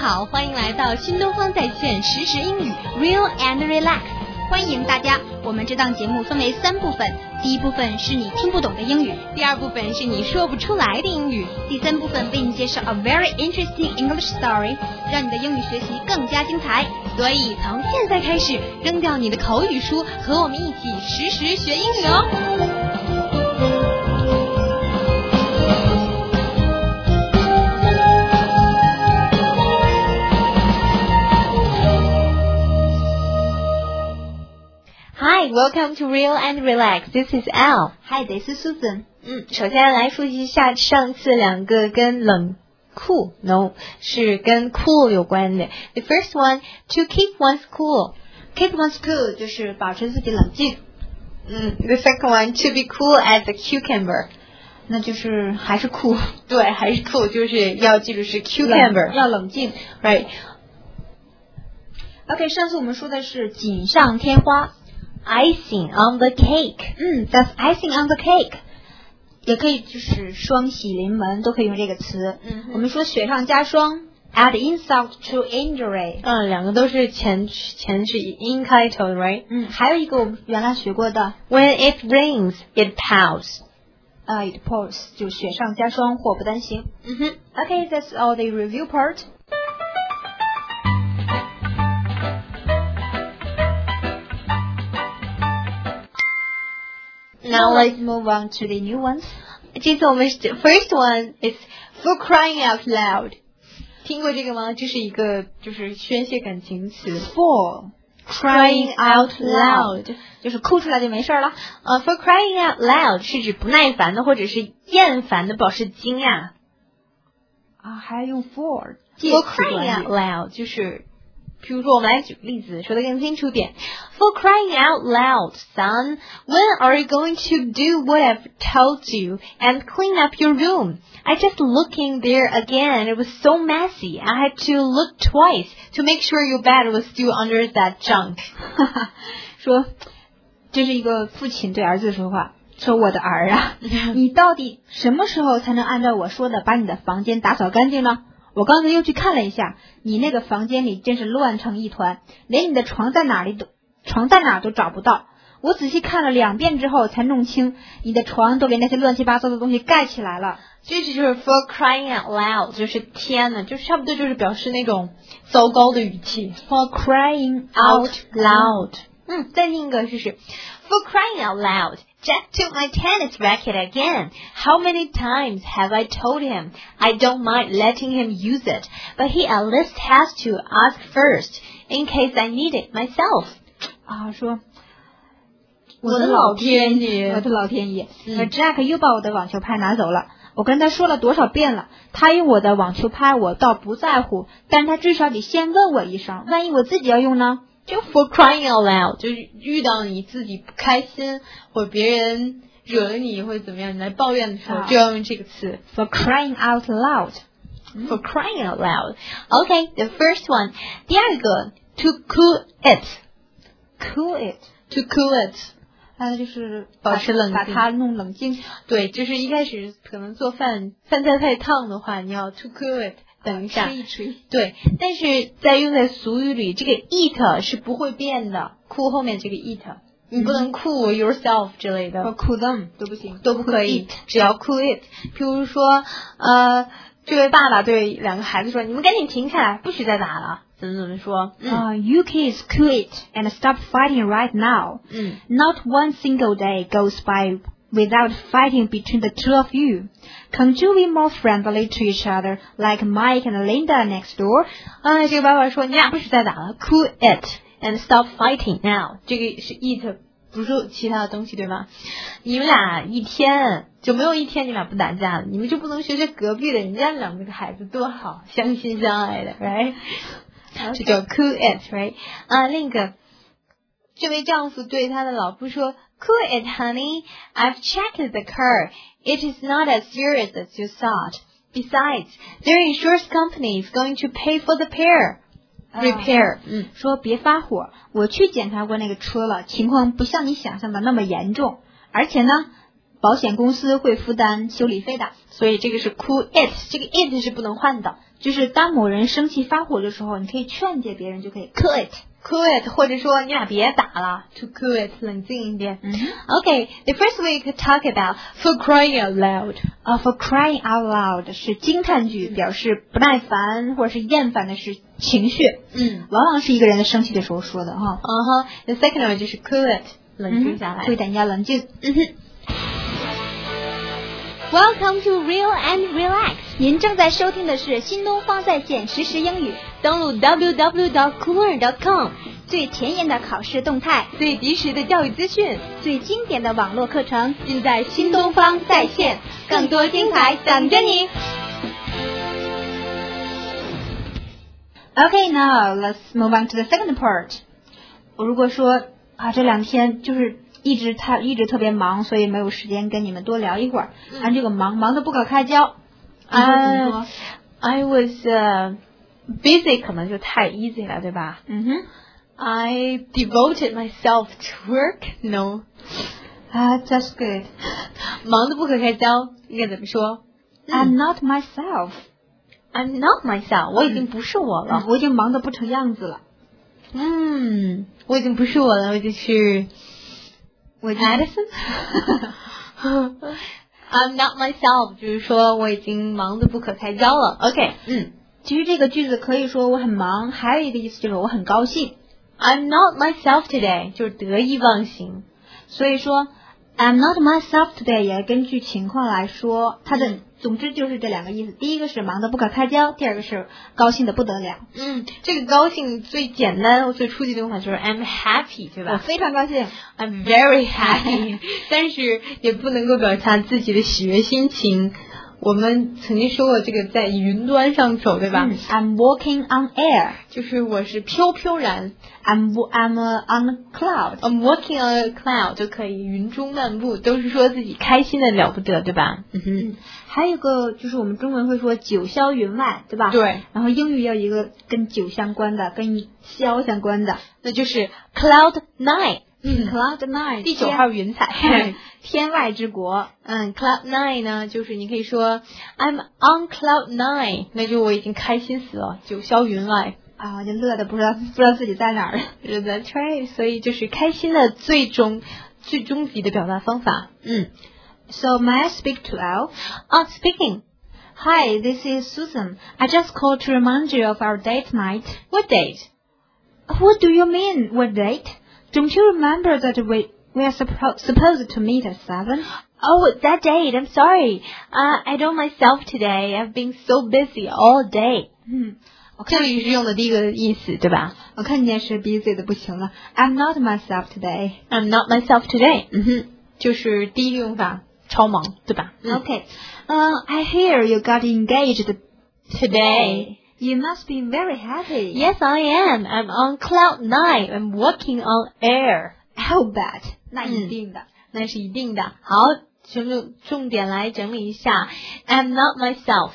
好，欢迎来到新东方在线实时英语 Real and Relax。 欢迎大家，我们这档节目分为3部分，第一部分是你听不懂的英语， 第二部分是你说不出来的英语， 第3部分为你介绍 a very interesting English story， 让你的英语学习更加精彩。 所以从现在开始，扔掉你的口语书，和我们一起实时学英语哦。Hi, welcome to Real and Relax. This is Al. Hi, this is Susan. 首先来复习一下上次2个跟冷酷 no 是跟 cool 有关的。The first one, to keep one's cool. Keep one's cool 就是保持自己冷静。 The second one, to be cool as a cucumber. 那就是还是酷。 对，还是酷，就是要记住是 cucumber， 要冷静。 Right. OK， 上次我们说的是锦上添花。 Icing on the cake. That's icing on the cake. 也可以就是双喜临门，都可以用这个词。我们说雪上加霜 ，add insult to injury。 2个都是前是 in 开头的 ，right？ 还有一个我们原来学过的 ，When it rains, it pours. It pours 就雪上加霜，祸不单行。Okay, that's all the review part. Now let's move on to the new ones. 这次我们 first one is for crying out loud. 听过这个吗？这是一个就是宣泄感情词。 For crying out loud 就是哭出来就没事了。 For crying out loud 是指不耐烦的或者是厌烦的表示惊讶。 还用 for crying out loud 就是比如说我们来举个例子，说得更清楚点。For crying out loud, son, when are you going to do what I've told you and clean up your room? I just looked in there again. It was so messy. I had to look twice to make sure your bed was still under that junk. 说这是一个父亲对儿子说话，说我的儿啊，你到底什么时候才能按照我说的把你的房间打扫干净呢？我刚才又去看了一下，你那个房间里真是乱成一团，连你的床在哪都找不到。我仔细看了2遍之后才弄清，你的床都给那些乱七八糟的东西盖起来了。 这就是 for crying out loud， 就是天哪，就是差不多就是表示那种糟糕的语气。 For crying out loud， 再念一个试试。For crying out loud, Jack took my tennis racket again. How many times have I told him I don't mind letting him use it, but he at least has to ask first, in case I need it myself. 说我的老天爷 ，Jack 又把我的网球拍拿走了。我跟他说了多少遍了，他用我的网球拍我倒不在乎，但是他至少得先问我一声，万一我自己要用呢？ 就 for crying out loud 就是遇到你自己不开心或者别人惹了你或者怎么样，你来抱怨的时候就要用这个词 for crying out loud. For crying out loud. Okay, the first one. 第二个 to cool it. Cool it. To cool it. 就是保持冷静， 把它弄冷静。 对，就是一开始可能做饭菜太烫的话，你要 to cool it。等一下， 吹一吹。 对，但是在用在俗语里，这个 eat 是不会变的。cool 后面这个 eat， 你不能 cool yourself 之类的。 cool them 都不行， 都不可以，只要 cool it。譬如说，这位爸爸对2个孩子说：“你们赶紧停下来，不许再打了。”怎么说 ？You kids cool it and stop fighting right now. Not one single day goes by without fighting between the two of you. Can't you be more friendly to each other, like Mike and Linda next door? 这个爸爸说：“你俩不许再打了 ，cool it and stop fighting now。”这个是 eat， 不是其他的东西，对吗？你们俩一天就没有一天你俩不打架的，你们就不能学隔壁的人家2个孩子多好，相亲相爱的 ，right？ 这叫 cool it，right？ 另一个，这位丈夫对他的老婆说 ：“Cool it, honey. I've checked the car. It is not as serious as you thought. Besides, their insurance company is going to pay for the repair. 说别发火，我去检查过那个车了，情况不像你想象的那么严重，而且呢，保险公司会负担修理费的。 所以这个是 cool it， 这个 it 是不能换的。 就是当某人生气发火的时候，你可以劝诫别人，就可以 cool it。cool it， 或者说你俩别打了 ，to cool it， 冷静一点。Okay, the first way you could talk about for crying out loud. For crying out loud 是惊叹句，表示不耐烦或者是厌烦的是情绪。往往是一个人的生气的时候说的哈。 The second one 就是 cool it， 冷静下来。 对，等一下冷静。 Welcome to Real and Relax。 您正在收听的是新东方在线实时英语。 登录 www.coolearn.com， 最前沿的考试动态， 最及时的教育资讯， 最经典的网络课程， 尽在新东方在线。更多精彩等着你。 Okay, now let's move on to the second part. 我如果说这2天就是一直特别忙，所以没有时间跟你们多聊一会儿。按这个忙得不可开交。 I was busy 可能就太 easy 了，对吧？I devoted myself to work. No. That's good. 忙得不可开交应该怎么说 ？I'm not myself. I'm not myself. 我已经不是我了。 我已经忙得不成样子了。 我已经不是我了，我已经是Addison。I'm not myself， 就是说我已经忙得不可开交了。OK， 其实这个句子可以说我很忙，还有一个意思就是我很高兴。 I'm not myself today， 就是得意忘形。 所以说 I'm not myself today 也根据情况来说，它的总之就是这2个意思。第一个是忙得不可开交，第二个是高兴得不得了。 这个高兴最简单最初级的用法就是 I'm happy， 对吧？ 我非常高兴 I'm very happy 但是也不能够表达自己的喜悦心情。我们曾经说过这个在云端上走，对吧 ？I'm walking on air， 就是我是飘飘然。 I'm on a cloud， I'm walking on a cloud 就可以云中漫步，都是说自己开心的了不得，对吧？ 还有一个就是我们中文会说九霄云外，对吧？ 对。 然后英语要有一个跟九相关的，跟霄相关的， 那就是 Cloud Nine。 Cloud Nine， 第9号云彩， 天外之国。 Cloud Nine 呢，就是你可以说 I'm on Cloud Nine， 那就我已经开心死了，九霄云外我就乐得不知道自己在哪儿了。 That's right， 所以就是开心的最终极的表达方法。 So may I speak to Al? Speaking. Hi, this is Susan. I just called to remind you of our date night. What date? What do you mean, what date? Don't you remember that we are supposed to meet at 7? Oh, that date. I'm sorry. I don't myself today. I've been so busy all day. 这里是用的第一个意思，对吧？ 我看见是 busy 的不行了。I'm not myself today. I'm not myself today. 就是第一个用法，超忙，对吧 ？Okay. I hear you got engaged today. You must be very happy. Yes, I am. I'm on cloud nine. I'm walking on air. I'll bet. 那一定的， 那是一定的。好，重点来整理一下。I'm not myself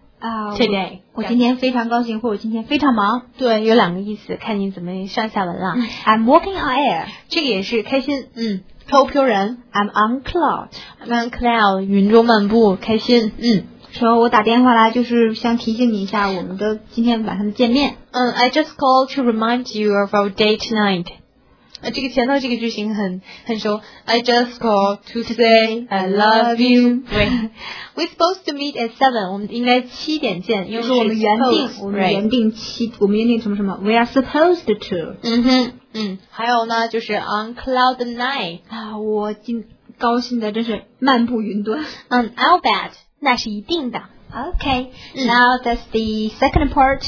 today. 我今天非常高兴，或者我今天非常忙。 对，有2个意思，看你怎么上下文了。 I'm walking on air. 这个也是开心，飘飘然。 I'm on cloud. I'm on cloud. 云中漫步，开心。 说我打电话来就是想提醒你一下我们的今天晚上的见面。 I just called to remind you of our date tonight. 这个前头这个句型很熟。I just called to say I love you. We're supposed to meet at 7. 我们应该7点见，因为我们原定什么 We are supposed to. 还有呢，就是 on cloud nine. 我高兴的真是漫步云端。 I'll bet. 那是一定的。 Okay. Now that's the second part.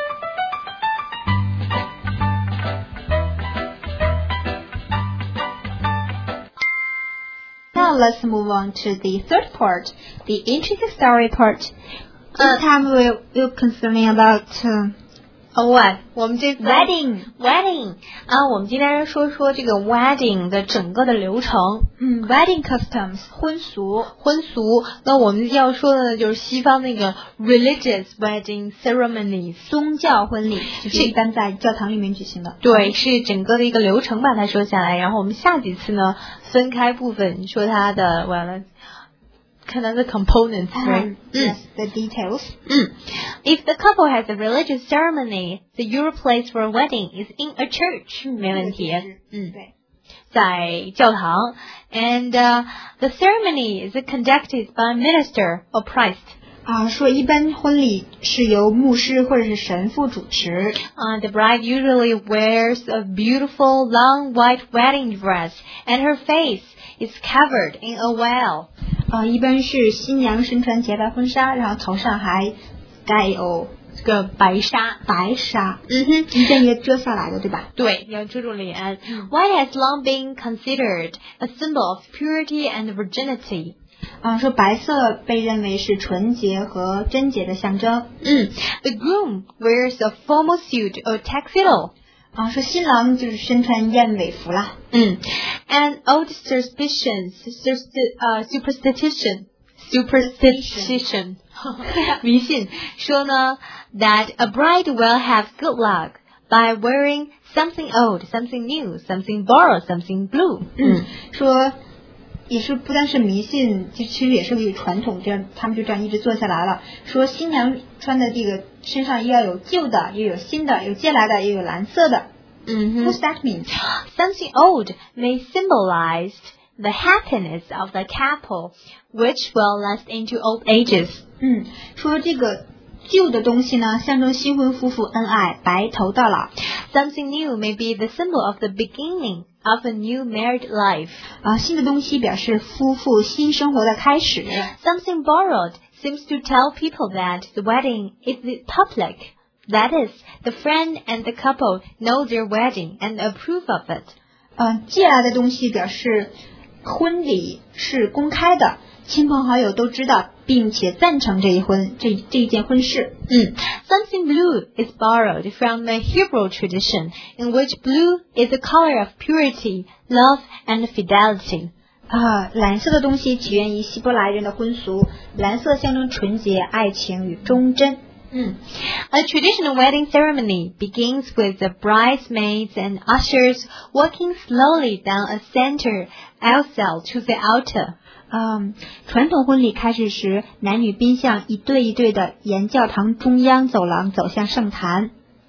Now let's move on to the third part, the interesting story part. This time we'll concerning about what? 我们这次 wedding 我们今天说这个 wedding 的整个的流程。 wedding customs 婚俗。 那我们要说的呢，就是西方那个 religious wedding ceremonies 宗教婚礼，就是一般在教堂里面举行的。 对，是整个的一个流程把它说下来，然后我们下几次呢分开部分说它的完了。 kind of the components, right? Yes, the details. If the couple has a religious ceremony, the usual place for a wedding is in a church. 没问题。 对。 在教堂 and the ceremony is conducted by a minister or priest. 说一般婚礼是由牧师或者是神父主持。 The bride usually wears a beautiful long white wedding dress, and her face is covered in a veil. 一般是新娘身穿洁白婚纱，然后头上还盖有这个白纱。 一件也遮下来的，对吧？ 对，要遮住脸。White has long been considered a symbol of purity and virginity. 说白色被认为是纯洁和贞洁的象征。 The groom wears a formal suit or tuxedo. 说新郎就是身穿燕尾服啦。 And old superstition 迷信说呢 that a bride will have good luck by wearing something old, something new, something borrowed, something blue. 说也是不单是迷信，其实也是个传统，这样他们就这样一直做下来了。说新娘穿的这个身上要有旧的，也有新的，有借来的，也有蓝色的。What's that mean? Something old may symbolize the happiness of the couple, which will last into old ages. 说这个旧的东西呢，象征新婚夫妇恩爱，白头到老。 Something new may be the symbol of the beginning of a new married life. 新的东西表示夫妇新生活的开始。 Something borrowed seems to tell people that the wedding is public. That is, the friend and the couple know their wedding and approve of it. 借来的东西表示婚礼是公开的，亲朋好友都知道，并且赞成这一件婚事。 Something blue is borrowed from the Hebrew tradition, in which blue is the color of purity, love, and fidelity. 蓝色的东西起源于希伯来人的婚俗，蓝色象征纯洁、爱情与忠贞。 A traditional wedding ceremony begins with the bridesmaids and ushers walking slowly down a center aisle to the altar. 传统婚礼开始时，男女宾相一对一对的沿教堂中央走廊走向圣坛。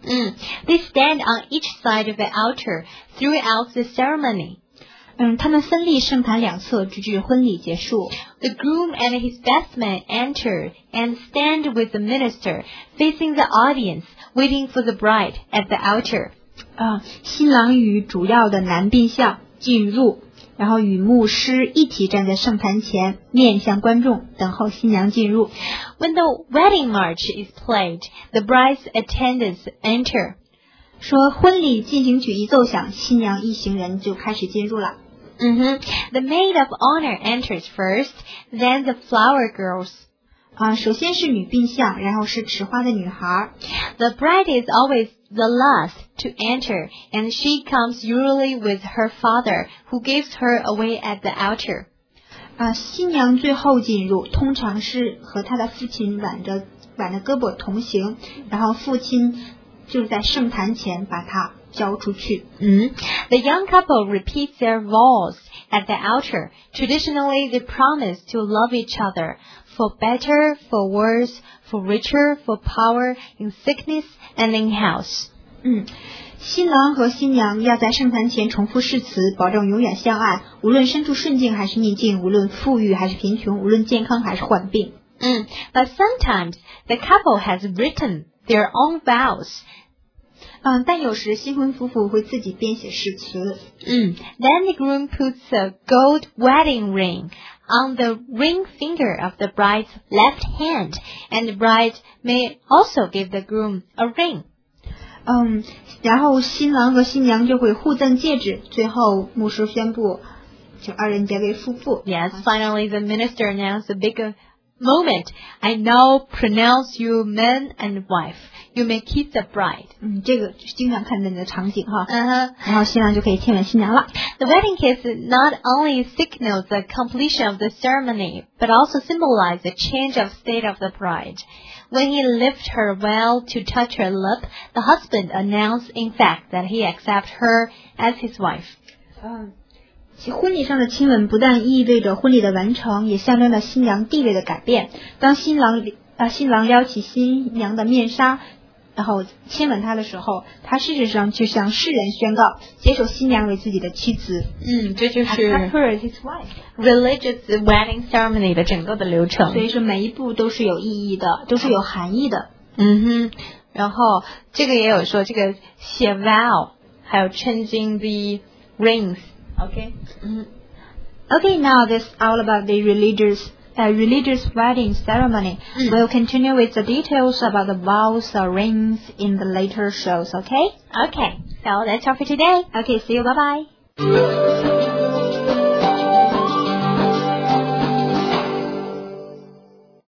They stand on each side of the altar throughout the ceremony. 他们分立圣坛两侧，直至婚礼结束。 The groom and his best man enter and stand with the minister, facing the audience, waiting for the bride at the altar. 新郎与主要的男宾相进入，然后与牧师一起站在圣坛前，面向观众，等候新娘进入。 When the wedding march is played, the bride's attendants enter. 说婚礼进行曲一奏响，新娘一行人就开始进入了。 The maid of honor enters first, then the flower girls. 首先是女宾相，然后是持花的女孩。 The bride is always the last to enter, and she comes usually with her father, who gives her away at the altar. 新娘最后进入，通常是和她的父亲挽着胳膊同行，然后父亲就在圣坛前把她交出去。 The young couple repeats their vows at the altar. Traditionally, they promise to love each other, for better, for worse, for richer, for power, in sickness and in health. 新郎和新娘要在圣坛前重复誓词，保证永远相爱，无论身处顺境还是逆境，无论富裕还是贫穷，无论健康还是患病。 But sometimes the couple has written their own vows. 但有时新婚夫妇会自己编写誓词。 Then the groom puts a gold wedding ring on the ring finger of the bride's left hand, and the bride may also give the groom a ring. 然后新郎和新娘就会互赠戒指，最后牧师宣布，就二人结为夫妇。 Yes, finally the minister announced a bigger moment. I now pronounce you man and wife. You may kiss the bride. 这个经常看见的场景哈。然后新郎就可以亲吻新娘了。 The wedding kiss not only signals the completion of the ceremony, but also symbolizes the change of state of the bride. When he lifts her veil to touch her lip, the husband announced in fact that he accepts her as his wife. 婚礼上的亲吻不但意味着婚礼的完成，也象征着新娘地位的改变。当新郎撩起新娘的面纱，然后亲吻她的时候，他事实上就向世人宣告接受新娘为自己的妻子。 这就是 Accept her as his wife. religious wedding ceremony 的整个的流程。 所以说每一步都是有意义的，都是有含义的。 然后这个也有说这个写 vow， 还有 changing the rings。Okay. Okay, now this all about the religious wedding ceremony. We'll continue with the details about the vows or rings in the later shows, okay? Okay, so that's all for today. Okay, see you, bye-bye.